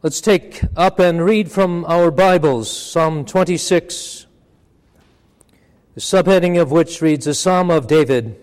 Let's take up and read from our Bibles, Psalm 26, the subheading of which reads, A Psalm of David.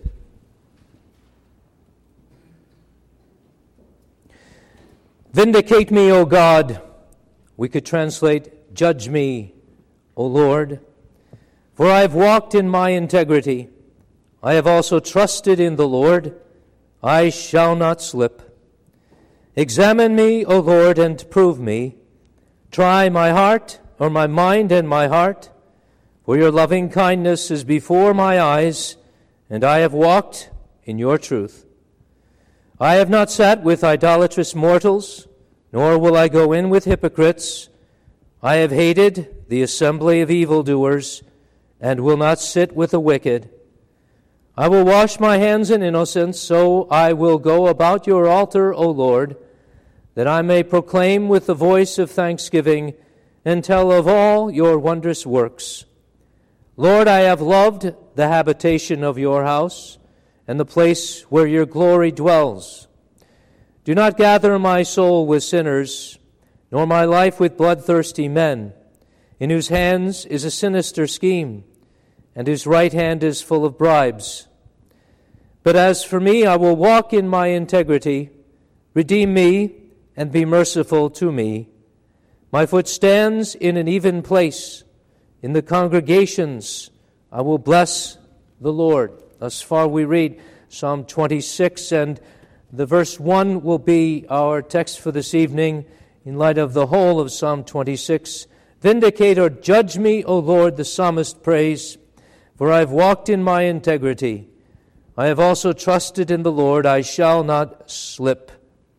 Vindicate me, O God. We could translate, Judge me, O Lord. For I have walked in my integrity. I have also trusted in the Lord. I shall not slip. Examine me, O Lord, and prove me. Try my heart, or my mind and my heart. For your loving kindness is before my eyes, and I have walked in your truth. I have not sat with idolatrous mortals, nor will I go in with hypocrites. I have hated the assembly of evildoers, and will not sit with the wicked. I will wash my hands in innocence, so I will go about your altar, O Lord, that I may proclaim with the voice of thanksgiving and tell of all your wondrous works. Lord, I have loved the habitation of your house and the place where your glory dwells. Do not gather my soul with sinners, nor my life with bloodthirsty men, in whose hands is a sinister scheme, and whose right hand is full of bribes. But as for me, I will walk in my integrity. Redeem me and be merciful to me. My foot stands in an even place. In the congregations I will bless the Lord. Thus far we read Psalm 26, and the verse 1 will be our text for this evening in light of the whole of Psalm 26. Vindicate or judge me, O Lord, the psalmist prays, for I have walked in my integrity. I have also trusted in the Lord. I shall not slip.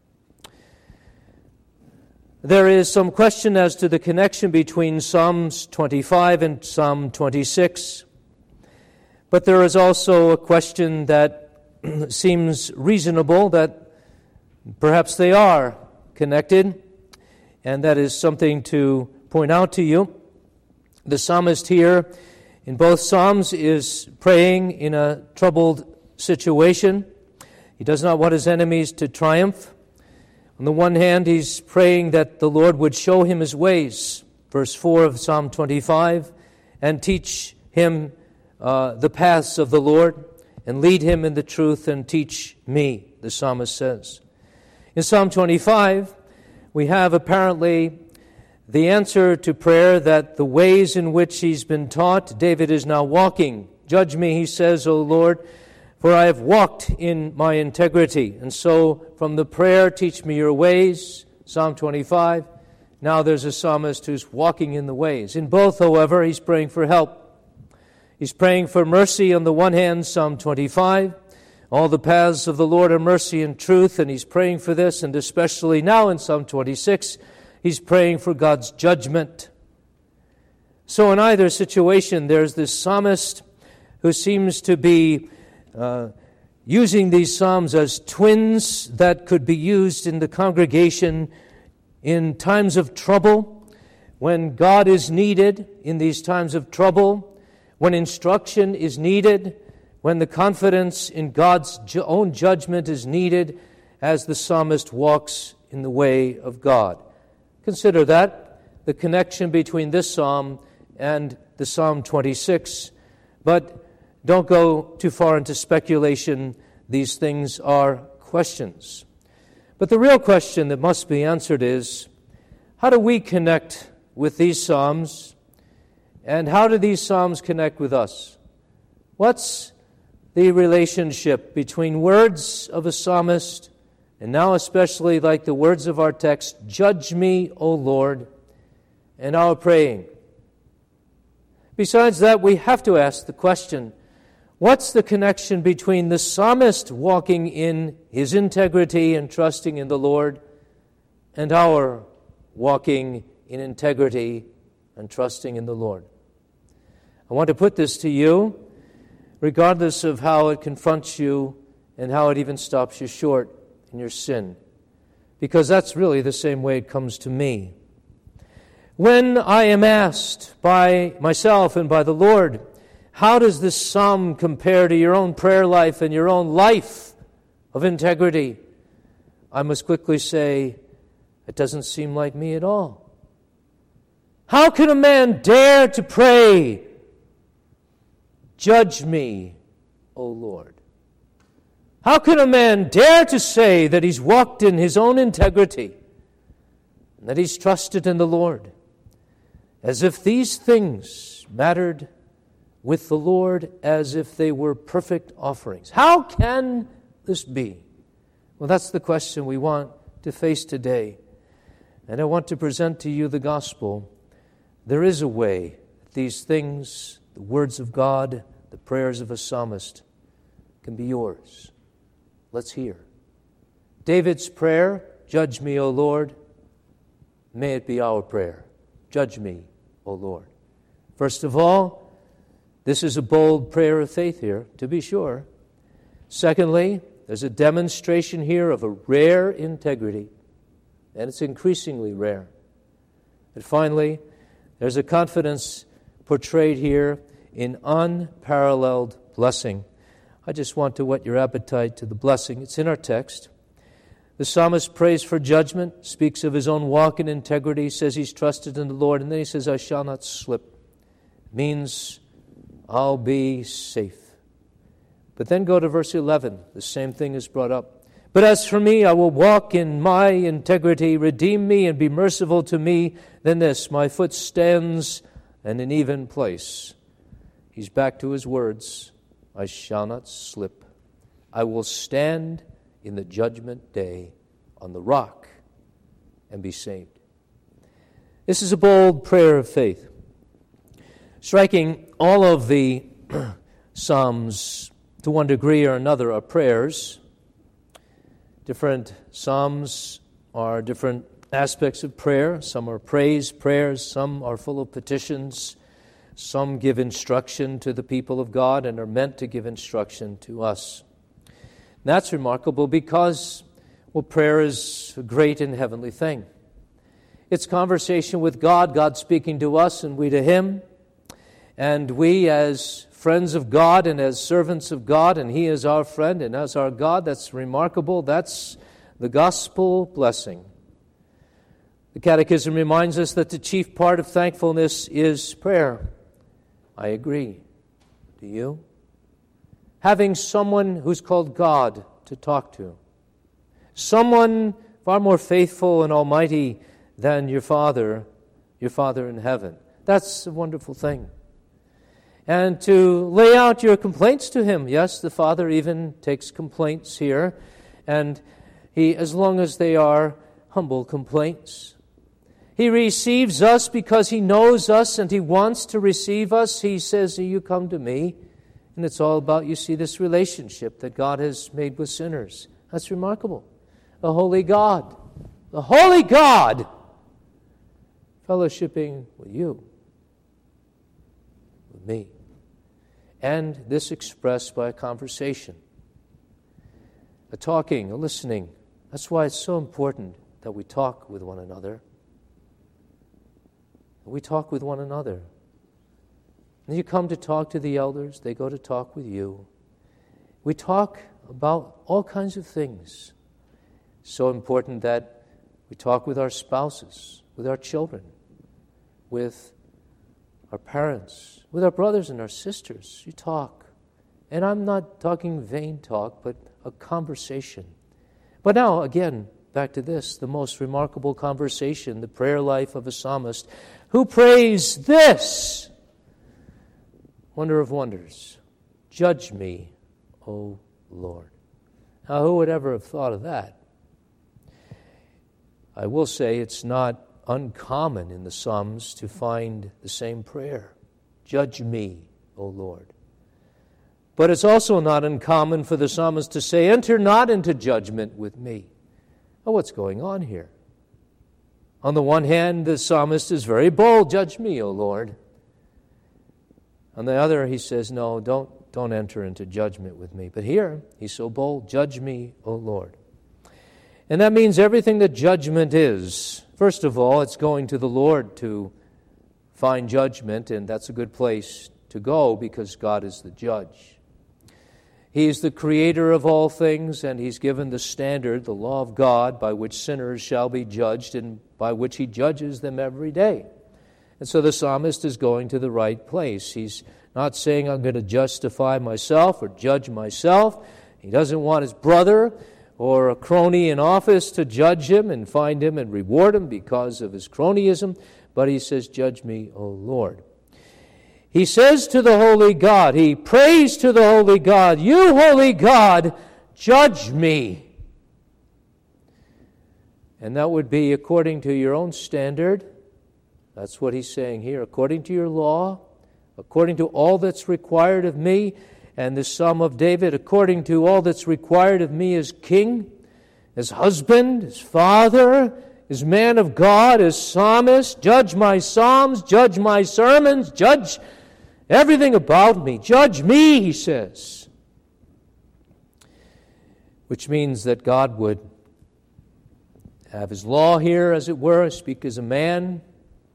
There is some question as to the connection between Psalms 25 and Psalm 26. But there is also a question that seems reasonable, that perhaps they are connected, and that is something to point out to you. The psalmist here in both Psalms is praying in a troubled situation. He does not want his enemies to triumph. On the one hand, he's praying that the Lord would show him his ways, verse 4 of Psalm 25, and teach him the paths of the Lord, and lead him in the truth and teach me, the psalmist says. In Psalm 25, we have apparently the answer to prayer that the ways in which he's been taught, David is now walking. Judge me, he says, O Lord, for I have walked in my integrity. And so from the prayer, teach me your ways, Psalm 25, now there's a psalmist who's walking in the ways. In both, however, he's praying for help. He's praying for mercy on the one hand, Psalm 25. All the paths of the Lord are mercy and truth, and he's praying for this, and especially now in Psalm 26, he's praying for God's judgment. So in either situation, there's this psalmist who seems to be using these psalms as twins that could be used in the congregation in times of trouble, when God is needed in these times of trouble, when instruction is needed, when the confidence in God's own judgment is needed as the psalmist walks in the way of God. Consider that, the connection between this psalm and the Psalm 26, but don't go too far into speculation. These things are questions. But the real question that must be answered is, how do we connect with these psalms, and how do these psalms connect with us? What's the relationship between words of a psalmist, and now especially like the words of our text, judge me, O Lord, and our praying? Besides that, we have to ask the question, what's the connection between the psalmist walking in his integrity and trusting in the Lord and our walking in integrity and trusting in the Lord? I want to put this to you, regardless of how it confronts you and how it even stops you short in your sin, because that's really the same way it comes to me. When I am asked by myself and by the Lord, how does this psalm compare to your own prayer life and your own life of integrity? I must quickly say, It doesn't seem like me at all. How can a man dare to pray, judge me, O Lord? How can a man dare to say that he's walked in his own integrity and that he's trusted in the Lord, as if these things mattered with the Lord, as if they were perfect offerings? How can this be? Well, that's the question we want to face today. And I want to present to you the gospel. There is a way that these things, the words of God, the prayers of a psalmist, can be yours. Let's hear. David's prayer, judge me, O Lord. May it be our prayer. Judge me, O Lord. First of all, this is a bold prayer of faith here, to be sure. Secondly, there's a demonstration here of a rare integrity, and it's increasingly rare. And finally, there's a confidence portrayed here in unparalleled blessing. I just want to whet your appetite to the blessing. It's in our text. The psalmist prays for judgment, speaks of his own walk in integrity, says he's trusted in the Lord, and then he says, I shall not slip. It means I'll be safe. But then go to verse 11. The same thing is brought up. But as for me, I will walk in my integrity. Redeem me and be merciful to me. Then this, my foot stands in an even place. He's back to his words. I shall not slip. I will stand in the judgment day on the rock and be saved. This is a bold prayer of faith. Striking, all of the Psalms, to one degree or another, are prayers. Different Psalms are different aspects of prayer. Some are praise prayers, some are full of petitions, some give instruction to the people of God and are meant to give instruction to us. And that's remarkable because, well, prayer is a great and heavenly thing. It's conversation with God, God speaking to us and we to Him. And we as friends of God and as servants of God, and He is our friend and as our God, that's remarkable. That's the gospel blessing. The Catechism reminds us that the chief part of thankfulness is prayer. I agree. Do you? Having someone who's called God to talk to. Someone far more faithful and almighty than your Father in heaven. That's a wonderful thing. And to lay out your complaints to Him. Yes, the Father even takes complaints here. And He, as long as they are humble complaints. He receives us because He knows us and He wants to receive us. He says, you come to me. And it's all about, you see, this relationship that God has made with sinners. That's remarkable. The holy God. The holy God fellowshipping with you. With me. And this expressed by a conversation. A talking, a listening. That's why it's so important that we talk with one another. We talk with one another. And you come to talk to the elders, they go to talk with you. We talk about all kinds of things. So important that we talk with our spouses, with our children, with our parents, with our brothers and our sisters. You talk. And I'm not talking vain talk, but a conversation. But now, again, back to this, the most remarkable conversation, the prayer life of a psalmist, who prays this. Wonder of wonders. Judge me, O Lord. Now, who would ever have thought of that? I will say it's not uncommon in the Psalms to find the same prayer. Judge me, O Lord. But it's also not uncommon for the psalmist to say, enter not into judgment with me. Oh, what's going on here? On the one hand, the psalmist is very bold, judge me, O Lord. On the other, he says, no, don't enter into judgment with me. But here, he's so bold, judge me, O Lord. And that means everything that judgment is. First of all, it's going to the Lord to find judgment, and that's a good place to go because God is the judge. He is the creator of all things, and He's given the standard, the law of God, by which sinners shall be judged and by which He judges them every day. And so the psalmist is going to the right place. He's not saying, I'm going to justify myself or judge myself. He doesn't want his brother or a crony in office to judge him and find him and reward him because of his cronyism. But he says, judge me, O Lord. He says to the holy God, he prays to the holy God, you holy God, judge me. And that would be according to your own standard. That's what he's saying here. According to your law, according to all that's required of me. And this Psalm of David, according to all that's required of me as king, as husband, as father, as man of God, as psalmist. Judge my psalms, judge my sermons, judge everything about me. Judge me, he says. Which means that God would have his law here, as it were, speak as a man,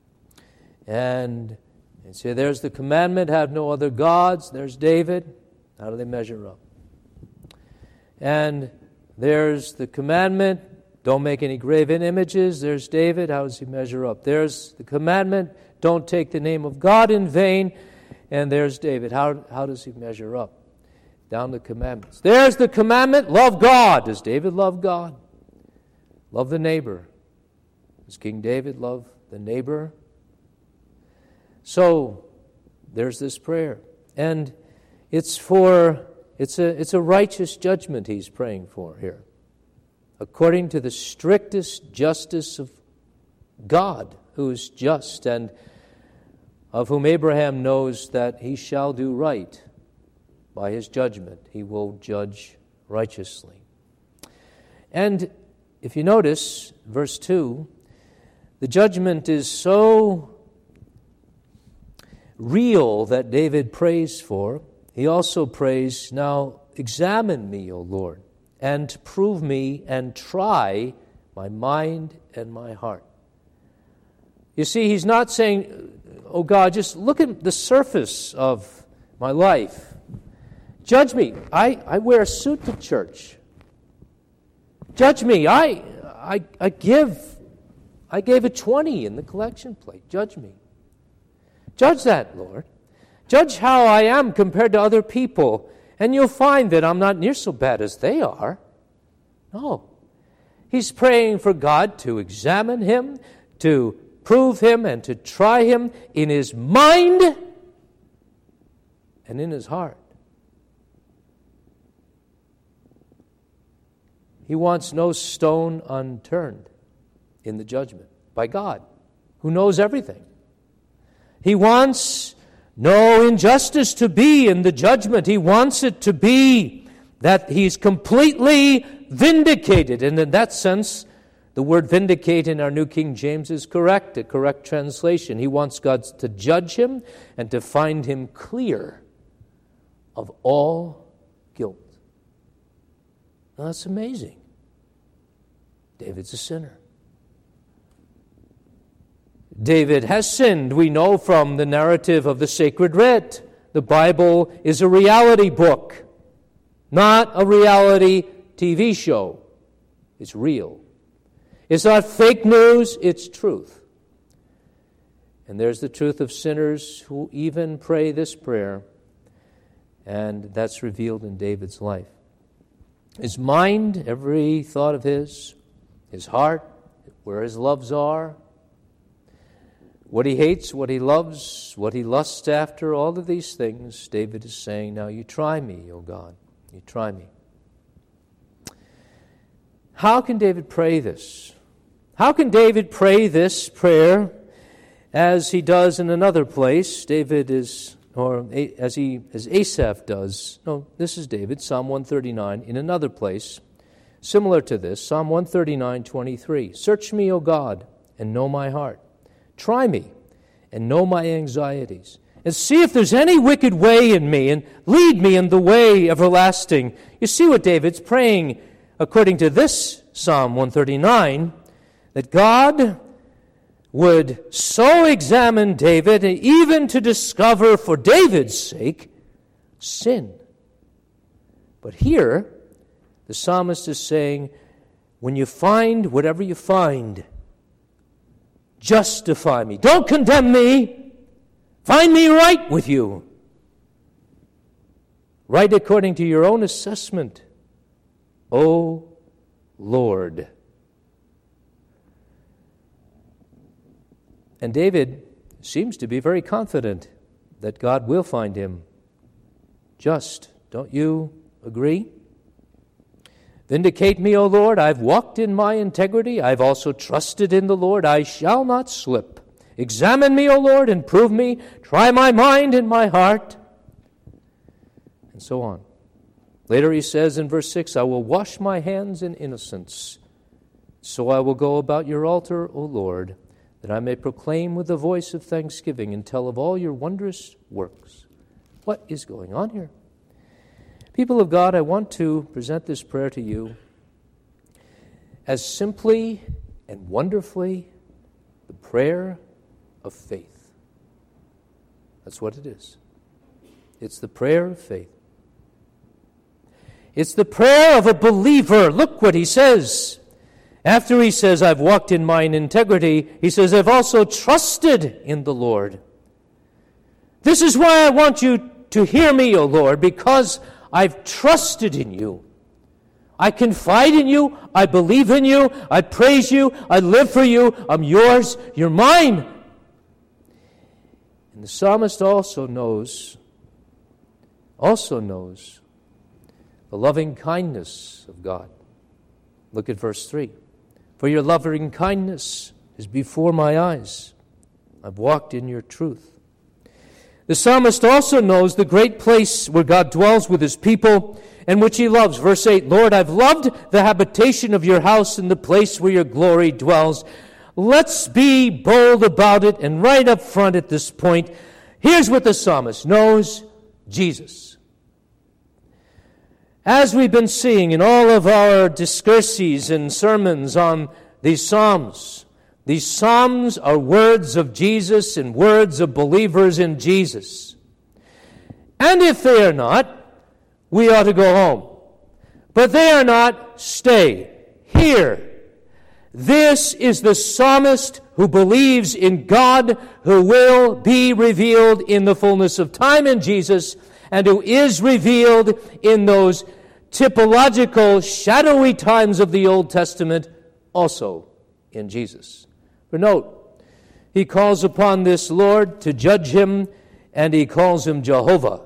and say, there's the commandment, have no other gods. There's David. How do they measure up? And there's the commandment, don't make any graven images. There's David. How does he measure up? There's the commandment, don't take the name of God in vain. And there's David. How does he measure up? Down the commandments. There's the commandment, love God. Does David love God? Love the neighbor. Does King David love the neighbor? So there's this prayer. And it's a righteous judgment he's praying for here. According to the strictest justice of God, who is just, and of whom Abraham knows that he shall do right by his judgment. He will judge righteously. And if you notice, verse 2, the judgment is so real that David prays for. He also prays, now examine me, O Lord, and prove me and try my mind and my heart. You see, he's not saying, oh God, just look at the surface of my life. Judge me. I wear a suit to church. Judge me. I gave a 20 in the collection plate. Judge me. Judge that, Lord. Judge how I am compared to other people, and you'll find that I'm not near so bad as they are. No. He's praying for God to examine him, to prove him, and to try him in his mind and in his heart. He wants no stone unturned in the judgment by God, who knows everything. He wants no injustice to be in the judgment. He wants it to be that he's completely vindicated. And in that sense, the word vindicate in our New King James is correct, a correct translation. He wants God to judge him and to find him clear of all guilt. Now, that's amazing. David's a sinner. David has sinned, we know from the narrative of the sacred writ. The Bible is a reality book, not a reality TV show. It's real. It's not fake news, it's truth. And there's the truth of sinners who even pray this prayer, and that's revealed in David's life. His mind, every thought of his heart, where his loves are, what he hates, what he loves, what he lusts after, all of these things, David is saying, now you try me, O God, you try me. How can David pray this? How can David pray this prayer as he does in another place? David is, or as Asaph does. No, this is David, Psalm 139, in another place, similar to this, Psalm 139:23. Search me, O God, and know my heart. Try me and know my anxieties, and see if there's any wicked way in me, and lead me in the way everlasting. You see what David's praying according to this Psalm 139, that God would so examine David, even to discover for David's sake sin. But here, the psalmist is saying, when you find whatever you find, justify me. Don't condemn me. Find me right with you. Right according to your own assessment, O Lord. And David seems to be very confident that God will find him just. Don't you agree? Vindicate me, O Lord. I've walked in my integrity. I've also trusted in the Lord. I shall not slip. Examine me, O Lord, and prove me. Try my mind and my heart. And so on. Later he says in verse 6, I will wash my hands in innocence. So I will go about your altar, O Lord, that I may proclaim with the voice of thanksgiving and tell of all your wondrous works. What is going on here? People of God, I want to present this prayer to you as simply and wonderfully the prayer of faith. That's what it is. It's the prayer of faith. It's the prayer of a believer. Look what he says. After he says, I've walked in mine integrity, he says, I've also trusted in the Lord. This is why I want you to hear me, O Lord, because I've trusted in you. I confide in you. I believe in you. I praise you. I live for you. I'm yours. You're mine. And the psalmist also knows the loving kindness of God. Look at verse 3. For your loving kindness is before my eyes. I've walked in your truth. The psalmist also knows the great place where God dwells with his people and which he loves. Verse 8, Lord, I've loved the habitation of your house and the place where your glory dwells. Let's be bold about it, and right up front at this point, here's what the psalmist knows: Jesus. As we've been seeing in all of our discourses and sermons on these psalms are words of Jesus and words of believers in Jesus. And if they are not, we ought to go home. But they are not, stay here. This is the psalmist who believes in God, who will be revealed in the fullness of time in Jesus, and who is revealed in those typological, shadowy times of the Old Testament, also in Jesus. For note, he calls upon this Lord to judge him, and he calls him Jehovah.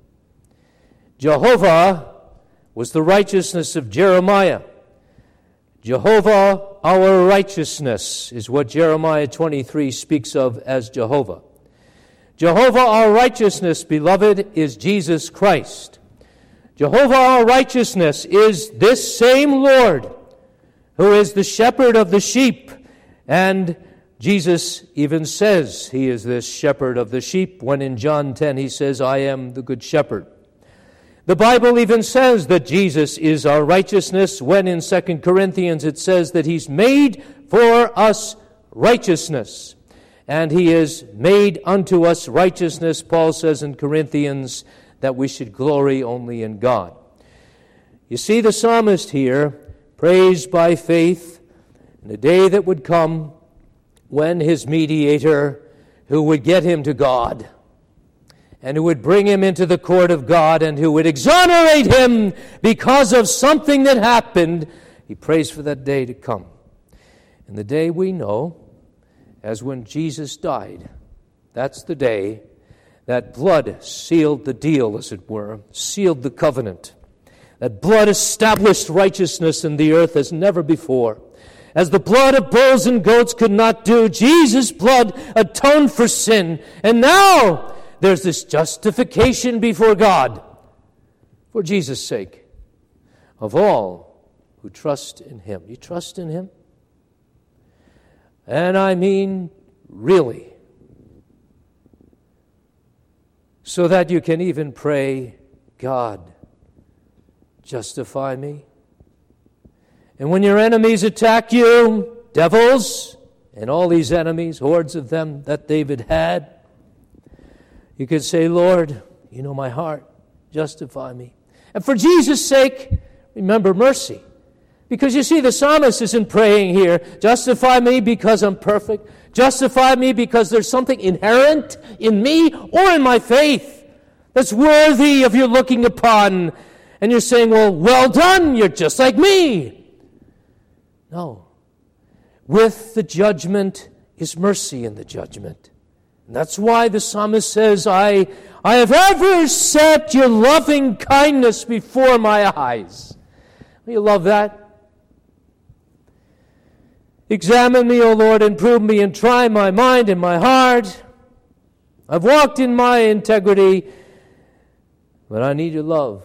Jehovah was the righteousness of Jeremiah. Jehovah, our righteousness, is what Jeremiah 23 speaks of as Jehovah. Jehovah, our righteousness, beloved, is Jesus Christ. Jehovah, our righteousness, is this same Lord who is the shepherd of the sheep. And Jesus even says he is this shepherd of the sheep when in John 10 he says, I am the good shepherd. The Bible even says that Jesus is our righteousness when in 2 Corinthians it says that he's made for us righteousness. And he is made unto us righteousness, Paul says in Corinthians, that we should glory only in God. You see the psalmist here, praised by faith in a day that would come when his mediator, who would get him to God, and who would bring him into the court of God, and who would exonerate him because of something that happened, he prays for that day to come. And the day we know as when Jesus died. That's the day that blood sealed the deal, as it were, sealed the covenant. That blood established righteousness in the earth as never before. As the blood of bulls and goats could not do, Jesus' blood atoned for sin. And now there's this justification before God for Jesus' sake of all who trust in him. You trust in him? And I mean really. So that you can even pray, God, justify me. And when your enemies attack you, devils, and all these enemies, hordes of them that David had, you could say, Lord, you know my heart, justify me. And for Jesus' sake, remember mercy. Because you see, the psalmist isn't praying here, justify me because I'm perfect, justify me because there's something inherent in me or in my faith that's worthy of your looking upon. And you're saying, well done, you're just like me. No. With the judgment is mercy in the judgment. And that's why the psalmist says, I have ever set your loving kindness before my eyes. You love that? Examine me, O Lord, and prove me, and try my mind and my heart. I've walked in my integrity, but I need your love.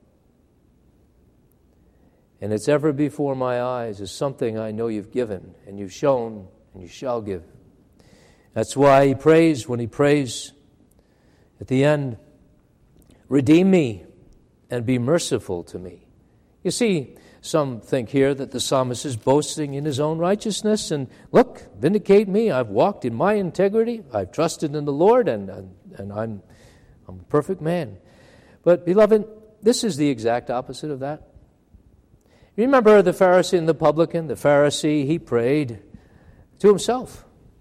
And it's ever before my eyes is something I know you've given, and you've shown, and you shall give. That's why he prays when he prays at the end, redeem me and be merciful to me. You see, some think here that the psalmist is boasting in his own righteousness and, look, vindicate me. I've walked in my integrity. I've trusted in the Lord, and I'm a perfect man. But, beloved, this is the exact opposite of that. Remember the Pharisee and the publican? The Pharisee, he prayed to himself.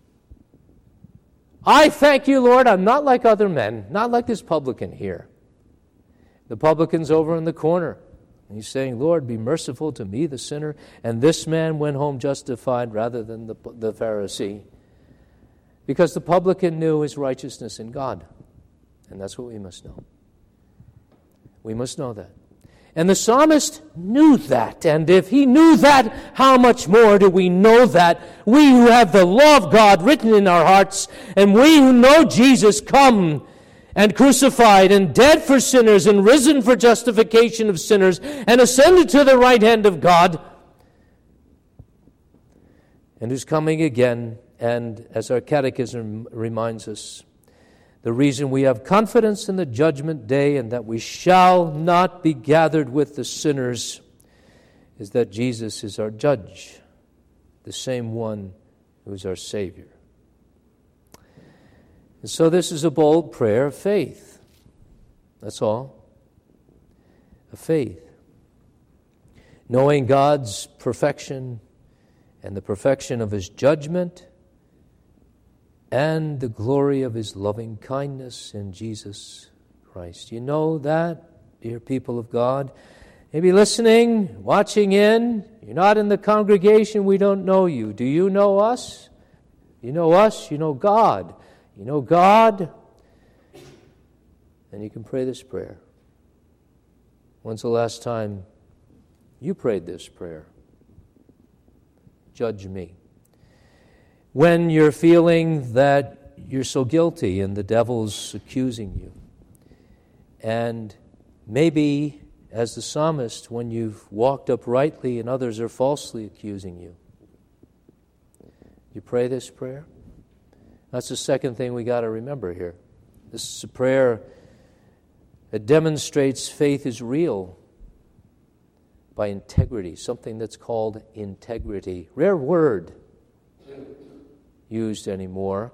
I thank you, Lord, I'm not like other men, not like this publican here. The publican's over in the corner. And he's saying, Lord, be merciful to me, the sinner. And this man went home justified rather than the Pharisee. Because the publican knew his righteousness in God. And that's what we must know. We must know that. And the psalmist knew that. And if he knew that, how much more do we know that? We who have the law of God written in our hearts, and we who know Jesus come and crucified and dead for sinners and risen for justification of sinners and ascended to the right hand of God, and who's coming again. And as our catechism reminds us, the reason we have confidence in the judgment day and that we shall not be gathered with the sinners is that Jesus is our judge, the same one who is our Savior. And so this is a bold prayer of faith. That's all. Of faith. Knowing God's perfection and the perfection of His judgment and the glory of His loving kindness in Jesus Christ. You know that, dear people of God? Maybe listening, watching in. You're not in the congregation, we don't know you. Do you know us? You know us, you know God. You know God, and you can pray this prayer. When's the last time you prayed this prayer? Judge me. When you're feeling that you're so guilty and the devil's accusing you, and maybe, as the psalmist, when you've walked uprightly and others are falsely accusing you, you pray this prayer? That's the second thing we got to remember here. This is a prayer that demonstrates faith is real by integrity, something that's called integrity. Rare word used anymore.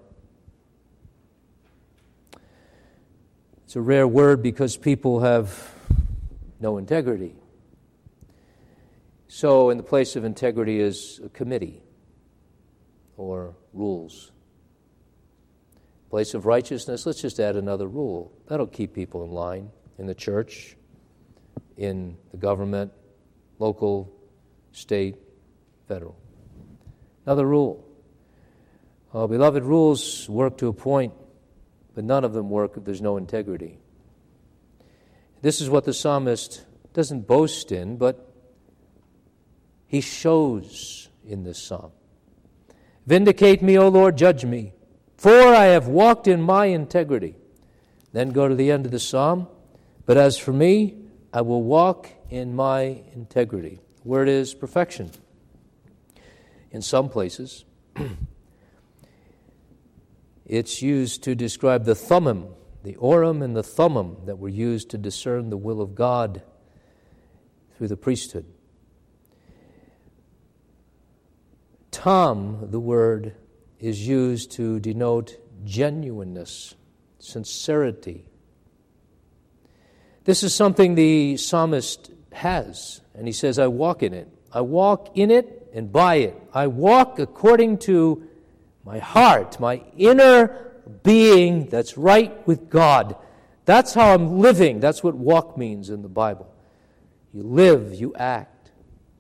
It's a rare word because people have no integrity. So in the place of integrity is a committee or rules. Place of righteousness, let's just add another rule. That'll keep people in line in the church, in the government, local, state, federal. Another rule. Beloved, rules work to a point, but none of them work if there's no integrity. This is what the psalmist doesn't boast in, but he shows in this psalm. Vindicate me, O Lord, judge me, for I have walked in my integrity. Then go to the end of the psalm. But as for me, I will walk in my integrity. The word is perfection. In some places, it's used to describe the thummim, the Urim and the Thummim that were used to discern the will of God through the priesthood. Tam, the word, is used to denote genuineness, sincerity. This is something the psalmist has, and he says, I walk in it. I walk in it and by it. I walk according to my heart, my inner being that's right with God. That's how I'm living. That's what walk means in the Bible. You live, you act.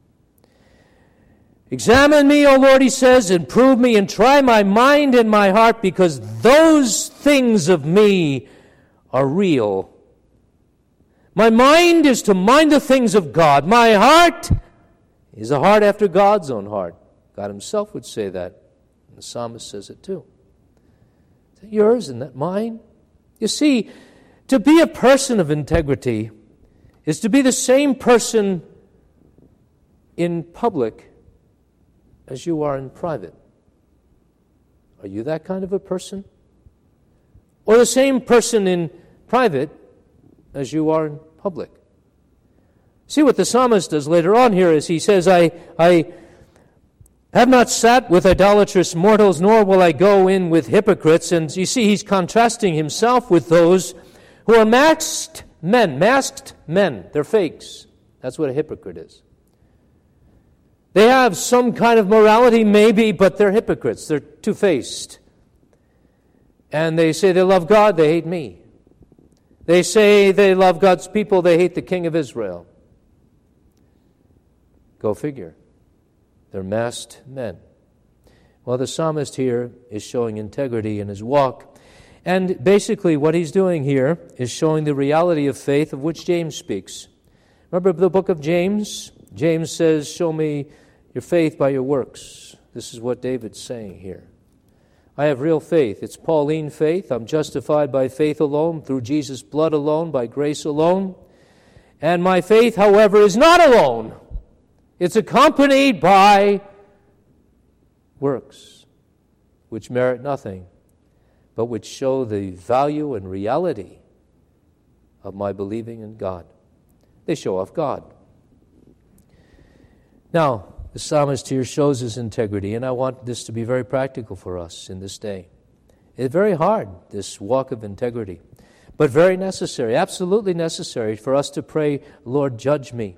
Examine me, O Lord, he says, and prove me, and try my mind and my heart, because those things of me are real. My mind is to mind the things of God. My heart is a heart after God's own heart. God himself would say that. And the psalmist says it too. Is that yours and that mine? You see, to be a person of integrity is to be the same person in public as you are in private. Are you that kind of a person? Or the same person in private as you are in public? See what the psalmist does later on here is he says, I have not sat with idolatrous mortals, nor will I go in with hypocrites. And you see, he's contrasting himself with those who are masked men. They're fakes. That's what a hypocrite is. They have some kind of morality, maybe, but they're hypocrites. They're two-faced. And they say they love God, they hate me. They say they love God's people, they hate the King of Israel. Go figure. They're masked men. Well, the psalmist here is showing integrity in his walk. And basically what he's doing here is showing the reality of faith of which James speaks. Remember the book of James? James says, show me your faith by your works. This is what David's saying here. I have real faith. It's Pauline faith. I'm justified by faith alone, through Jesus' blood alone, by grace alone. And my faith, however, is not alone. It's accompanied by works, which merit nothing, but which show the value and reality of my believing in God. They show off God. Now, the psalmist here shows his integrity, and I want this to be very practical for us in this day. It's very hard, this walk of integrity, but very necessary, absolutely necessary for us to pray, Lord, judge me,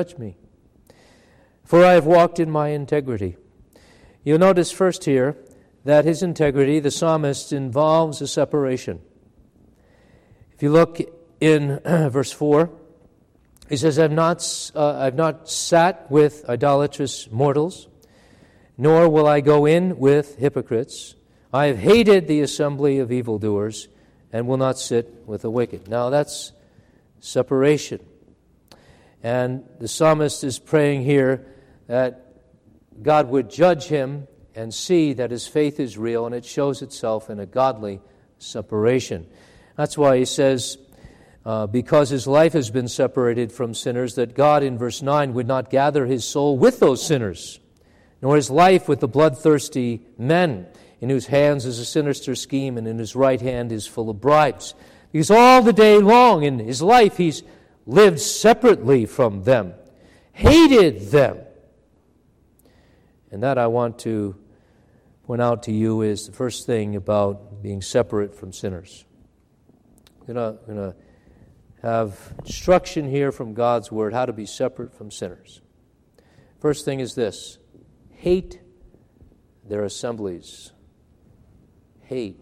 for I have walked in my integrity. You'll notice first here that his integrity, the psalmist, involves a separation. If you look in verse 4, he says, I've not sat with idolatrous mortals, nor will I go in with hypocrites. I have hated the assembly of evildoers, and will not sit with the wicked. Now that's separation. And the psalmist is praying here that God would judge him and see that his faith is real, and it shows itself in a godly separation. That's why he says, because his life has been separated from sinners, that God, in verse 9, would not gather his soul with those sinners, nor his life with the bloodthirsty men, in whose hands is a sinister scheme, and in his right hand is full of bribes. Because all the day long in his life he's lived separately from them, hated them. And that I want to point out to you is the first thing about being separate from sinners. We're going to have instruction here from God's Word how to be separate from sinners. First thing is this: hate their assemblies. Hate.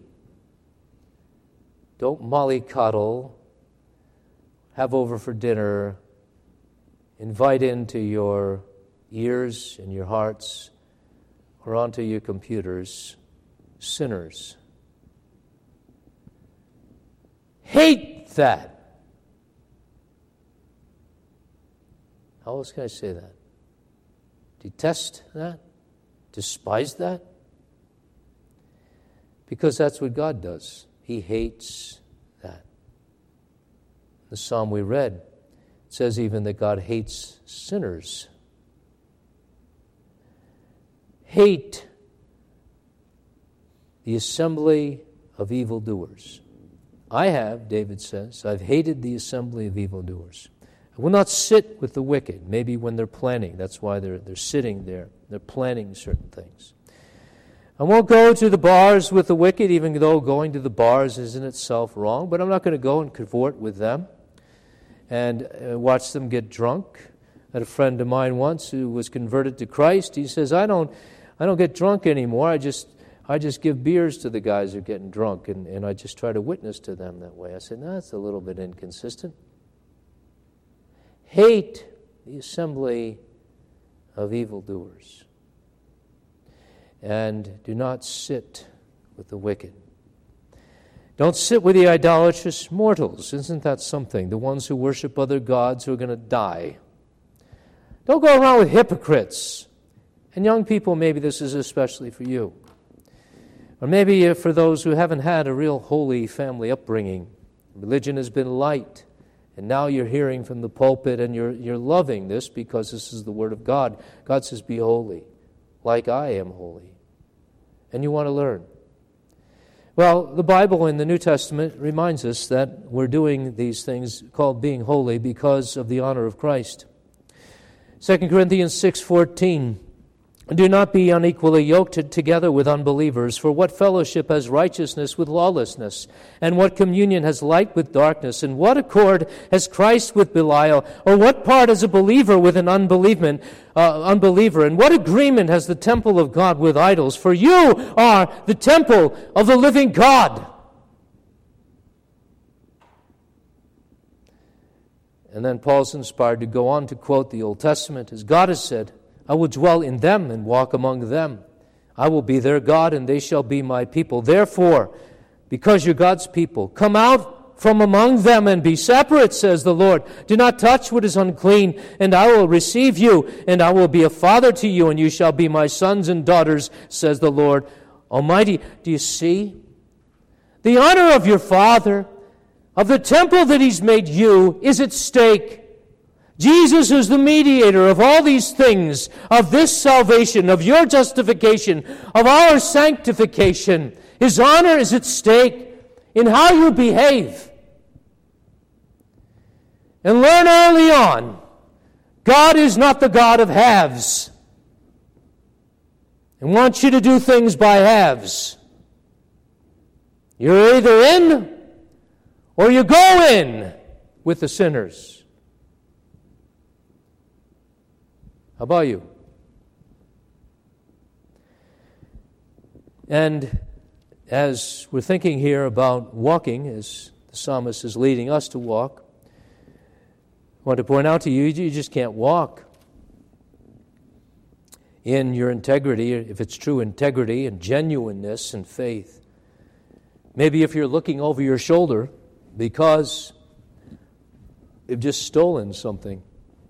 Don't mollycoddle, have over for dinner, invite into your ears and your hearts or onto your computers sinners. Hate that. How else can I say that? Detest that? Despise that? Because that's what God does. He hates that. The psalm we read says even that God hates sinners. Hate the assembly of evildoers. I have, David says, I've hated the assembly of evildoers. I will not sit with the wicked, maybe when they're planning. That's why they're sitting there. They're planning certain things. I won't go to the bars with the wicked, even though going to the bars is in itself wrong, but I'm not going to go and cavort with them. and watch them get drunk. I had a friend of mine once who was converted to Christ. He says, I don't get drunk anymore. I just give beers to the guys who are getting drunk, and I just try to witness to them that way. I said, no, that's a little bit inconsistent. Hate the assembly of evildoers, and do not sit with the wicked. Don't sit with the idolatrous mortals. Isn't that something? The ones who worship other gods who are going to die. Don't go around with hypocrites. And young people, maybe this is especially for you. Or maybe for those who haven't had a real holy family upbringing. Religion has been light, and now you're hearing from the pulpit and you're loving this because this is the Word of God. God says, be holy, like I am holy. And you want to learn. Well, the Bible in the New Testament reminds us that we're doing these things called being holy because of the honor of Christ. 2 Corinthians 6:14, do not be unequally yoked together with unbelievers, for what fellowship has righteousness with lawlessness? And what communion has light with darkness? And what accord has Christ with Belial? Or what part has a believer with an unbeliever? And what agreement has the temple of God with idols? For you are the temple of the living God. And then Paul's inspired to go on to quote the Old Testament, as God has said, I will dwell in them and walk among them. I will be their God, and they shall be my people. Therefore, because you're God's people, come out from among them and be separate, says the Lord. Do not touch what is unclean, and I will receive you, and I will be a father to you, and you shall be my sons and daughters, says the Lord Almighty. Do you see? The honor of your Father, of the temple that He's made you, is at stake. Jesus is the mediator of all these things, of this salvation, of your justification, of our sanctification. His honor is at stake in how you behave. And learn early on, God is not the God of halves, and wants you to do things by halves. You're either in or you go in with the sinners. How about you? And as we're thinking here about walking, as the psalmist is leading us to walk, I want to point out to you, you just can't walk in your integrity, if it's true integrity and genuineness and faith. Maybe if you're looking over your shoulder because you've just stolen something.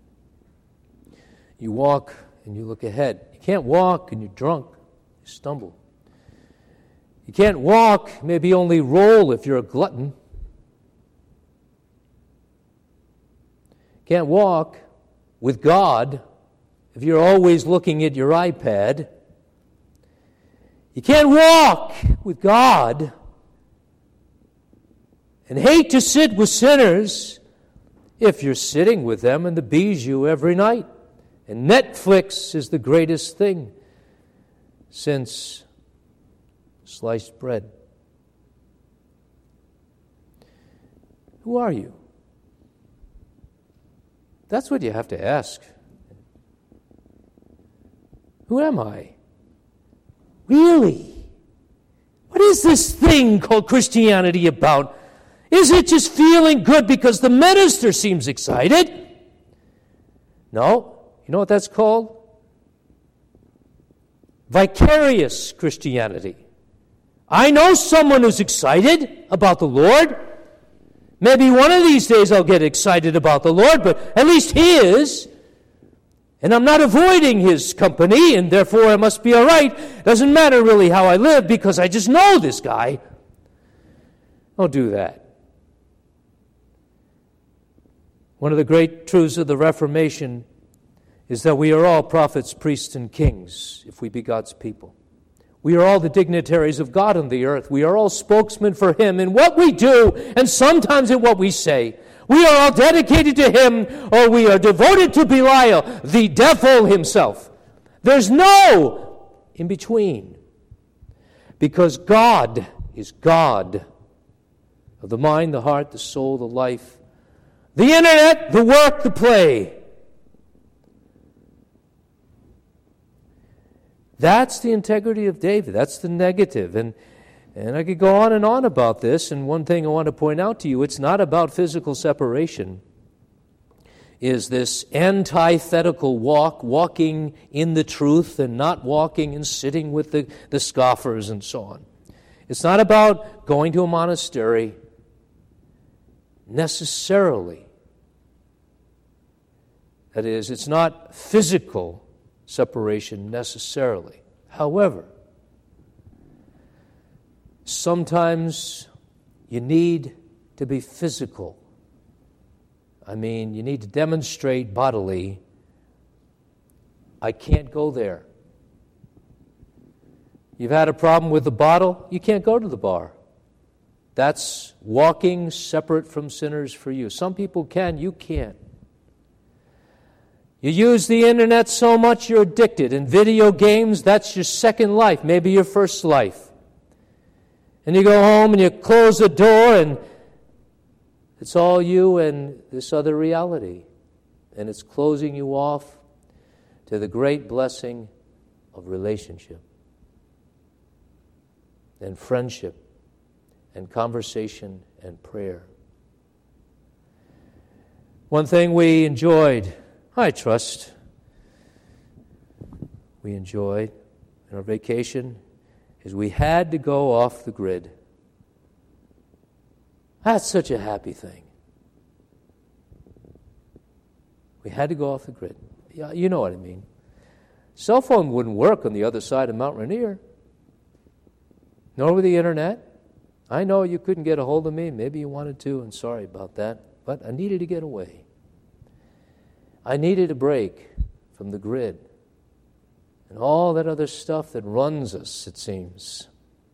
You walk and you look ahead. You can't walk and you're drunk. You stumble. You can't walk, maybe only roll if you're a glutton. You can't walk with God if you're always looking at your iPad. You can't walk with God and hate to sit with sinners if you're sitting with them in the bijou every night. And Netflix is the greatest thing since sliced bread. Who are you? That's what you have to ask. Who am I? Really? What is this thing called Christianity about? Is it just feeling good because the minister seems excited? No. You know what that's called? Vicarious Christianity. I know someone who's excited about the Lord. Maybe one of these days I'll get excited about the Lord, but at least He is. And I'm not avoiding His company, and therefore I must be all right. Doesn't matter really how I live because I just know this guy. Don't do that. One of the great truths of the Reformation is that we are all prophets, priests, and kings if we be God's people. We are all the dignitaries of God on the earth. We are all spokesmen for Him in what we do and sometimes in what we say. We are all dedicated to Him or we are devoted to Belial, the devil himself. There's no in between because God is God of the mind, the heart, the soul, the life, The internet, the work, the play. That's the integrity of David. That's the negative. And I could go on and on about this. And one thing I want to point out to you, it's not about physical separation. Is this antithetical walking in the truth and not walking and sitting with the scoffers and so on. It's not about going to a monastery necessarily. That is, it's not physical separation necessarily. However, sometimes you need to be physical. I mean, you need to demonstrate bodily, I can't go there. You've had a problem with the bottle, you can't go to the bar. That's walking separate from sinners for you. Some people can, you can't. You use the internet so much you're addicted. In video games, that's your second life, maybe your first life. And you go home and you close the door and it's all you and this other reality. And it's closing you off to the great blessing of relationship and friendship and conversation and prayer. One thing we enjoyed, I trust we enjoyed in our vacation, is we had to go off the grid. That's such a happy thing. We had to go off the grid. Yeah, you know what I mean. Cell phone wouldn't work on the other side of Mount Rainier, nor with the internet. I know you couldn't get a hold of me. Maybe you wanted to, and sorry about that. But I needed to get away. I needed a break from the grid and all that other stuff that runs us, it seems.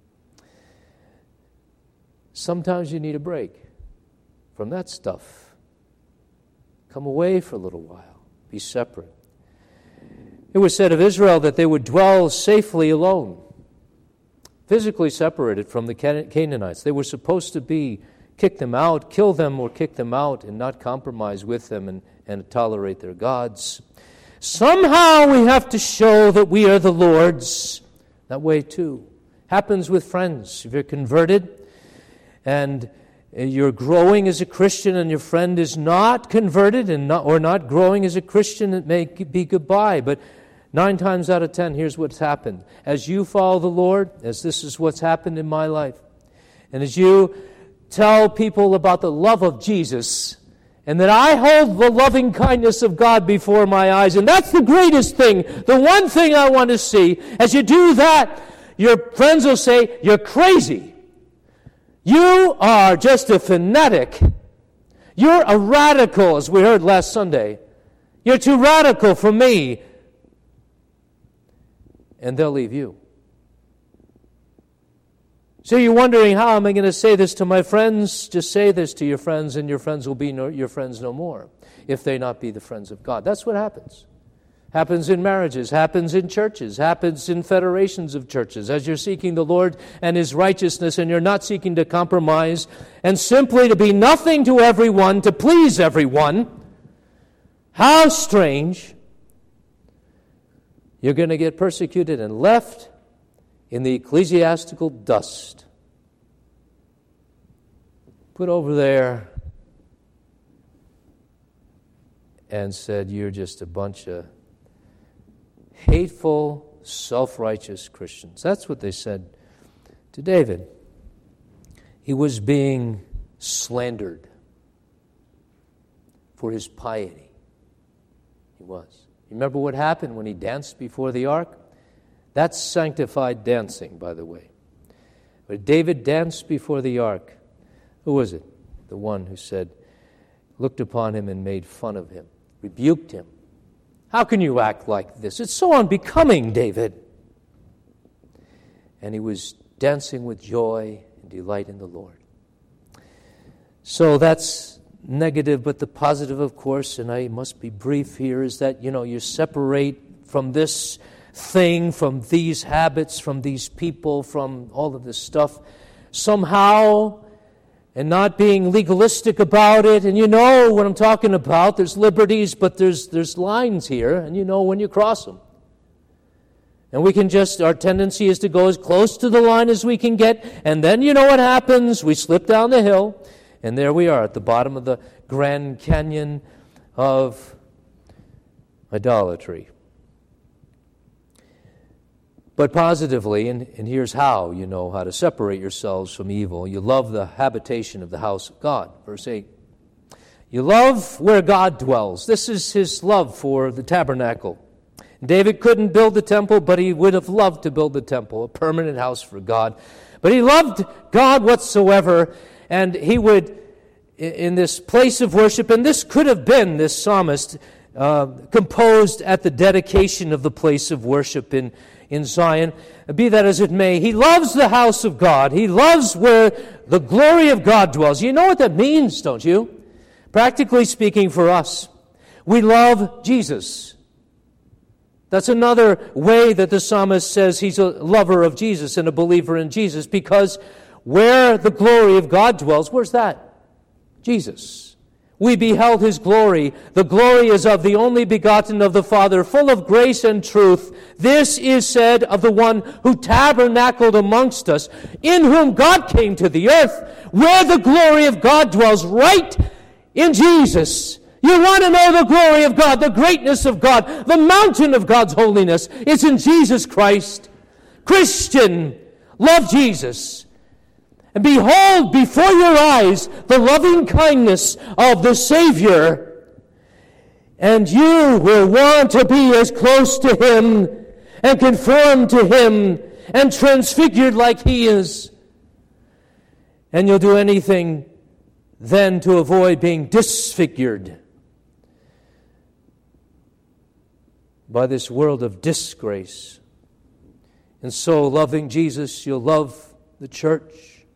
Sometimes you need a break from that stuff. Come away for a little while. Be separate. It was said of Israel that they would dwell safely alone, physically separated from the Canaanites. They were supposed to be, kick them out, kill them or kick them out, and not compromise with them and tolerate their gods. Somehow we have to show that we are the Lord's. That way too. Happens with friends. If you're converted and you're growing as a Christian and your friend is not converted or not growing as a Christian, it may be goodbye. But 9 times out of 10, here's what's happened. As you follow the Lord, as this is what's happened in my life, and as you tell people about the love of Jesus, and that I hold the loving kindness of God before my eyes, and that's the greatest thing, the one thing I want to see. As you do that, your friends will say, you're crazy. You are just a fanatic. You're a radical, as we heard last Sunday. You're too radical for me. And they'll leave you. So you're wondering, how am I going to say this to my friends? Just say this to your friends, and your friends will be your friends no more, if they not be the friends of God. That's what happens. Happens in marriages, happens in churches, happens in federations of churches. As you're seeking the Lord and His righteousness, and you're not seeking to compromise, and simply to be nothing to everyone, to please everyone, how strange. You're going to get persecuted and left in the ecclesiastical dust. Put over there and said, you're just a bunch of hateful, self-righteous Christians. That's what they said to David. He was being slandered for his piety. He was. You remember what happened when he danced before the ark? That's sanctified dancing, by the way. But David danced before the ark. Who was it? The one who said, looked upon him and made fun of him, rebuked him. How can you act like this? It's so unbecoming, David. And he was dancing with joy and delight in the Lord. So that's negative, but the positive, of course, and I must be brief here, is that, you separate from this thing, from these habits, from these people, from all of this stuff somehow, and not being legalistic about it. And you know what I'm talking about. There's liberties, but there's lines here, and you know when you cross them. And our tendency is to go as close to the line as we can get, and then you know what happens. We slip down the hill, and there we are at the bottom of the Grand Canyon of idolatry. But positively, and here's how you know how to separate yourselves from evil. You love the habitation of the house of God. Verse 8. You love where God dwells. This is his love for the tabernacle. David couldn't build the temple, but he would have loved to build the temple, a permanent house for God. But he loved God whatsoever, and he would, in this place of worship, and this could have been, this psalmist, composed at the dedication of the place of worship in Zion. Be that as it may, he loves the house of God. He loves where the glory of God dwells. You know what that means, don't you? Practically speaking for us, we love Jesus. That's another way that the psalmist says he's a lover of Jesus and a believer in Jesus, because where the glory of God dwells, where's that? Jesus. We beheld his glory. The glory is of the only begotten of the Father, full of grace and truth. This is said of the one who tabernacled amongst us, in whom God came to the earth, where the glory of God dwells, right in Jesus. You want to know the glory of God, the greatness of God, the mountain of God's holiness. It's in Jesus Christ. Christian, love Jesus. And behold before your eyes the loving kindness of the Savior. And you will want to be as close to him and conformed to him and transfigured like he is. And you'll do anything then to avoid being disfigured by this world of disgrace. And so, loving Jesus, you'll love the church.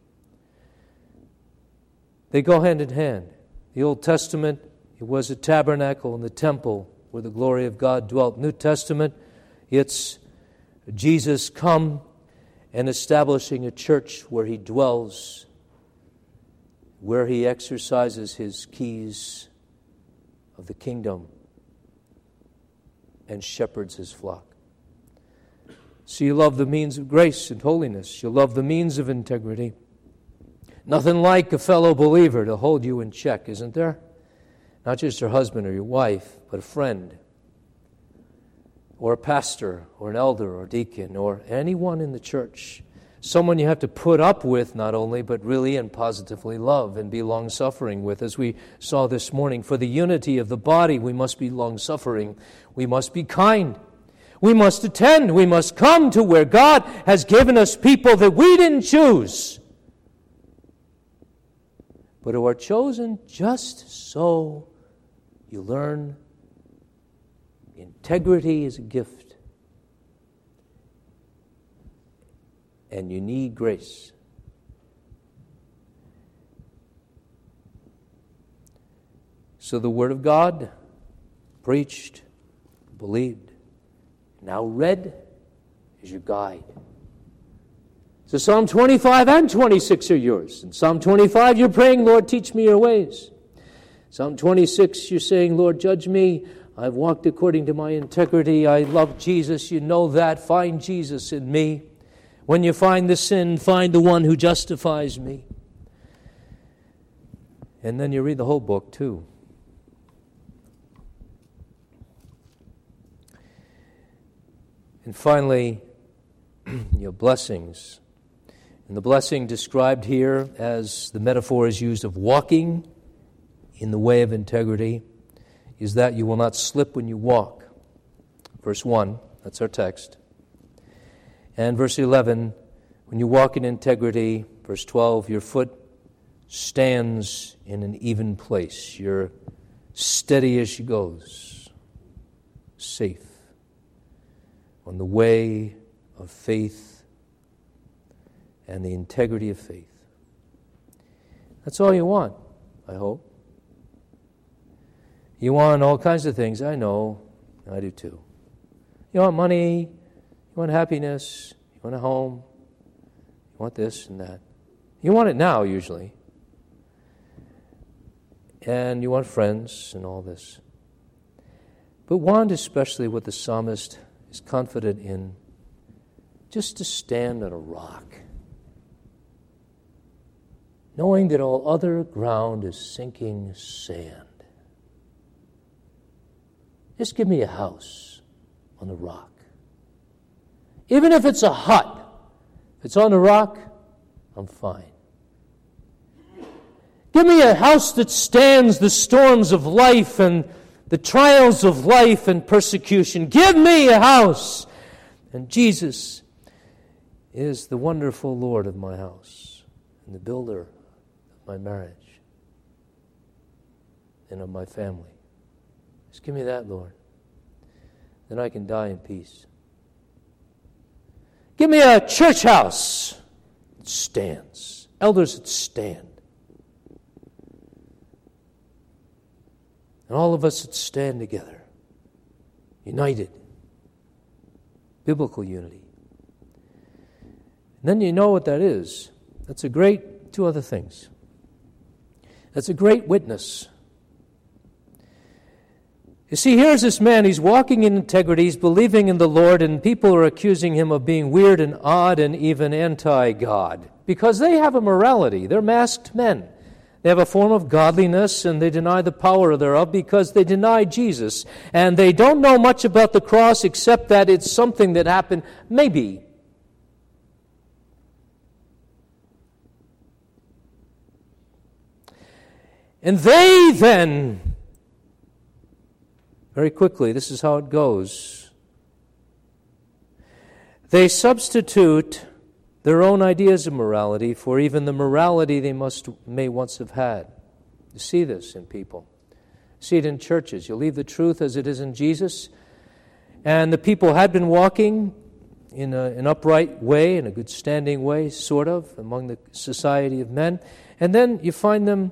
They go hand in hand. The Old Testament, it was a tabernacle and the temple where the glory of God dwelt. New Testament, it's Jesus come and establishing a church where he dwells, where he exercises his keys of the kingdom and shepherds his flock. So you love the means of grace and holiness. You love the means of integrity. Nothing like a fellow believer to hold you in check, isn't there? Not just your husband or your wife, but a friend, or a pastor, or an elder, or deacon, or anyone in the church. Someone you have to put up with not only, but really and positively love and be long-suffering with. As we saw this morning, for the unity of the body, we must be long-suffering. We must be kind. We must attend. We must come to where God has given us people that we didn't choose, but who are chosen just so you learn integrity is a gift. And you need grace. So the Word of God, preached, believed, now read, is your guide. So Psalm 25 and 26 are yours. In Psalm 25, you're praying, Lord, teach me your ways. Psalm 26, you're saying, Lord, judge me. I've walked according to my integrity. I love Jesus. You know that. Find Jesus in me. When you find the sin, find the one who justifies me. And then you read the whole book, too. And finally, your blessings. And the blessing described here as the metaphor is used of walking in the way of integrity is that you will not slip when you walk. Verse 1, that's our text. And verse 11, when you walk in integrity, verse 12, your foot stands in an even place. You're steady as she goes, safe on the way of faith and the integrity of faith. That's all you want, I hope. You want all kinds of things, I know, I do too. You want money, you want happiness, you want a home, you want this and that. You want it now, usually. and you want friends and all this. But want especially what the psalmist is confident in, just to stand on a rock, knowing that all other ground is sinking sand. Just give me a house on the rock. Even if it's a hut, if it's on the rock, I'm fine. Give me a house that stands the storms of life and the trials of life and persecution. Give me a house. And Jesus is the wonderful Lord of my house and the builder of my marriage and of my family. Just give me that, Lord. Then I can die in peace. Give me a church house that stands. Elders that stand. And all of us that stand together. United. Biblical unity. And then you know what that is. That's a great, two other things. That's a great witness. You see, here's this man, he's walking in integrity, he's believing in the Lord, and people are accusing him of being weird and odd and even anti-God. Because they have a morality. They're masked men. They have a form of godliness, and they deny the power thereof because they deny Jesus. And they don't know much about the cross except that it's something that happened, maybe. And they then, very quickly, this is how it goes. They substitute their own ideas of morality for even the morality they may once have had. You see this in people. You see it in churches. You leave the truth as it is in Jesus. And the people had been walking in an upright way, in a good standing way, sort of, among the society of men. And then you find them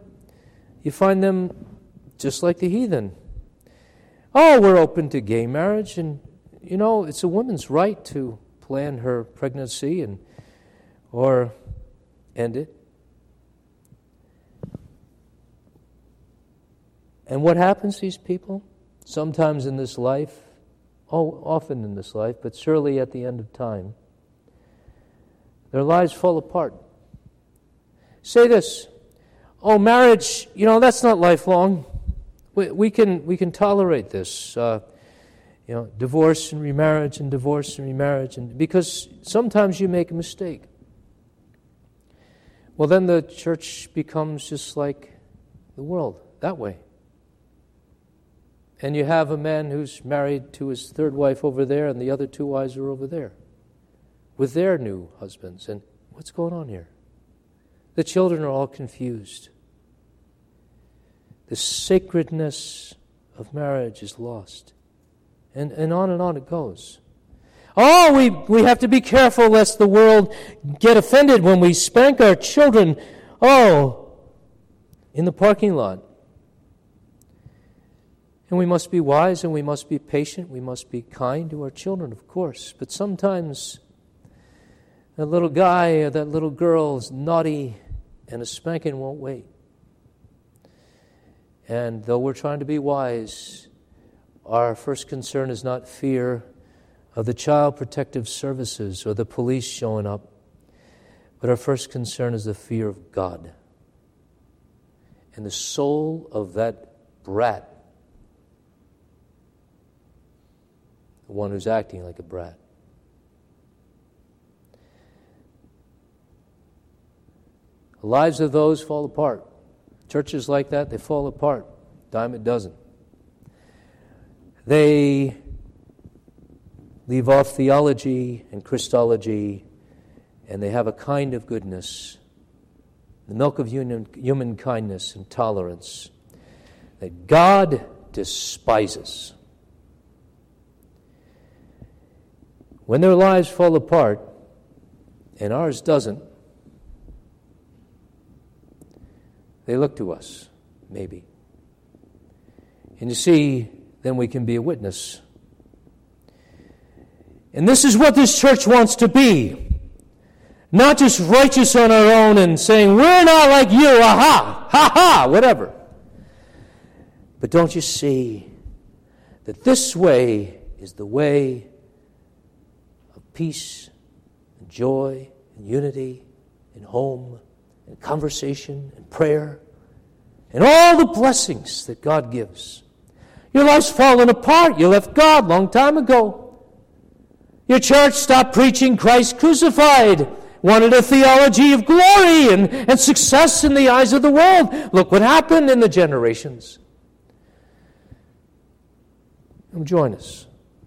just like the heathen. Oh, we're open to gay marriage, and, you know, it's a woman's right to plan her pregnancy or end it. And what happens to these people? Sometimes in this life, often in this life, but surely at the end of time, their lives fall apart. Say this, oh, marriage, you know, that's not lifelong. We can tolerate this, divorce and remarriage and divorce and remarriage, and because sometimes you make a mistake. Well, then the church becomes just like the world, that way. And you have a man who's married to his third wife over there, and the other two wives are over there with their new husbands. And what's going on here? The children are all confused. The sacredness of marriage is lost. And on it goes. Oh, we have to be careful lest the world get offended when we spank our children, in the parking lot. And we must be wise and we must be patient. We must be kind to our children, of course. But sometimes that little guy or that little girl is naughty and a spanking won't wait. And though we're trying to be wise, our first concern is not fear of the Child Protective Services or the police showing up, but our first concern is the fear of God. And the soul of that brat, the one who's acting like a brat. The lives of those fall apart. Churches like that, they fall apart. Dime a dozen. They leave off theology and Christology, and they have a kind of goodness, the milk of human kindness and tolerance, that God despises. When their lives fall apart, and ours doesn't, they look to us, maybe. And you see, then we can be a witness. And this is what this church wants to be. Not just righteous on our own and saying, we're not like you, aha, ha ha, whatever. But don't you see that this way is the way of peace and joy and unity and home and conversation and prayer and all the blessings that God gives? Your life's fallen apart. You left God a long time ago. Your church stopped preaching Christ crucified, wanted a theology of glory and success in the eyes of the world. Look what happened in the generations. Come join us.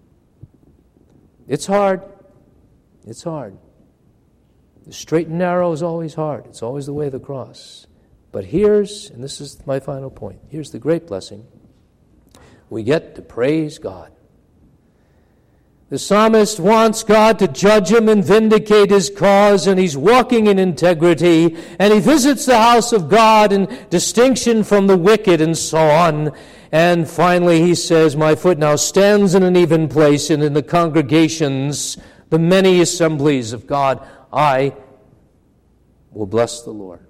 It's hard. It's hard. The straight and narrow is always hard. It's always the way of the cross. But here's, and this is my final point, here's the great blessing. We get to praise God. The psalmist wants God to judge him and vindicate his cause, and he's walking in integrity, and he visits the house of God in distinction from the wicked and so on. And finally he says, my foot now stands in an even place, and in the congregations, the many assemblies of God, I will bless the Lord.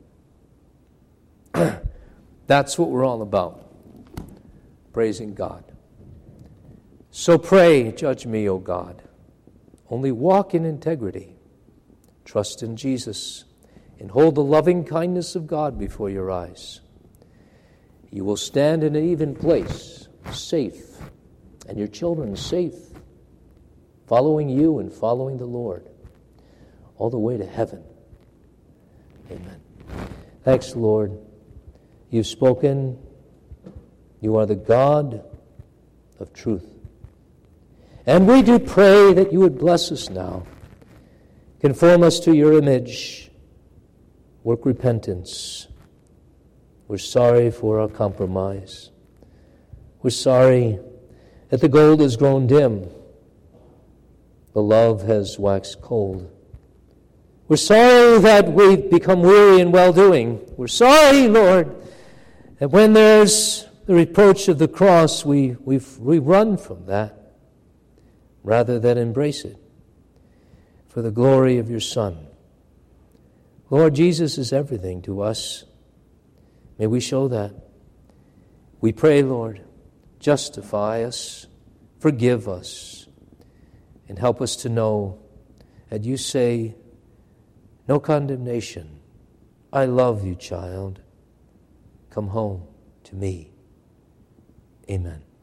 That's what we're all about. Praising God. So pray, judge me, O God. Only walk in integrity. Trust in Jesus. And hold the loving kindness of God before your eyes. You will stand in an even place, safe, and your children safe, following you and following the Lord, all the way to heaven. Amen. Thanks, Lord. You've spoken. You are the God of truth. And we do pray that you would bless us now. Conform us to your image. Work repentance. We're sorry for our compromise. We're sorry that the gold has grown dim. The love has waxed cold. We're sorry that we've become weary in well-doing. We're sorry, Lord, that when there's the reproach of the cross, we run from that rather than embrace it for the glory of your Son. Lord, Jesus is everything to us. May we show that. We pray, Lord, justify us, forgive us, and help us to know that you say, no condemnation. I love you, child. Come home to me. Amen.